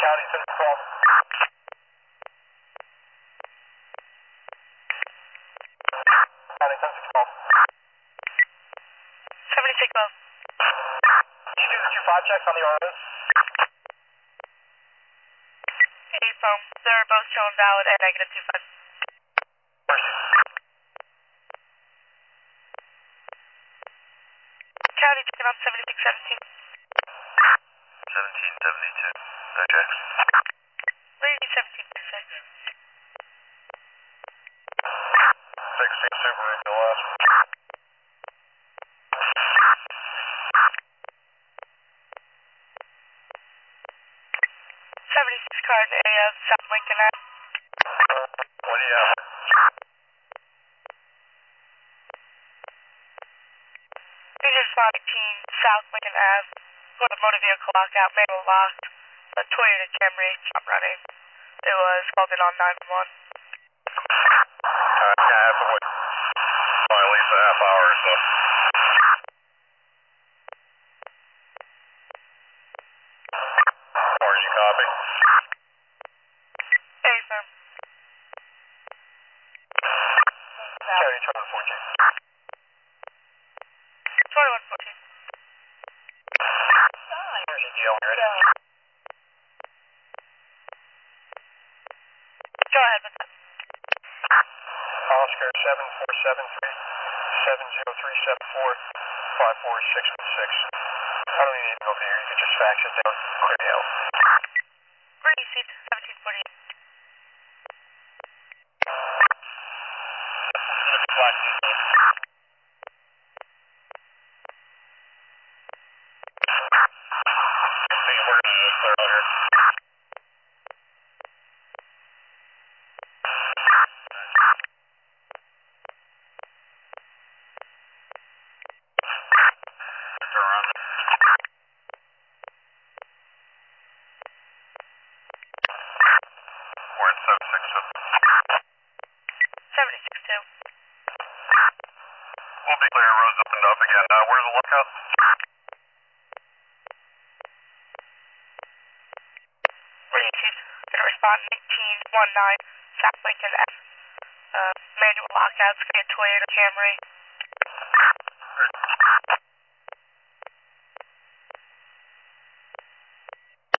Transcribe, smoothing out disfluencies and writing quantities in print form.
County 1012. County 1012. 7612. Did you do the 2-5 checks on the ROs? Hey, foam. They're both showing valid and negative 25. County checking on 7617. 1772. No checks. Lady 1726. 16 Subaru, no less. Car in the area of South Lincoln Ave. What do you have? These are SWAT 18 South Lincoln Ave. Got a motor vehicle lockout, manual locked. A Toyota Camry, stop running. It was called in on 911. Yeah, I have to wait. At least a half hour or so. Or you copy? Hey, sir. County 2114. 2114. Here's your deal, ready? Go ahead with that. Oscar 7473 70374 54616. I don't even need to go over here. You can just fax it down. Clear the out. Received 1748. We're gonna clear out here. Turn around. We're in 762. 762. We'll be clear. Roads opened up again. Where's the lookout? Received. Gonna respond 1919 South Lincoln Ave. Manual lockouts, gonna be a Toyota Camry.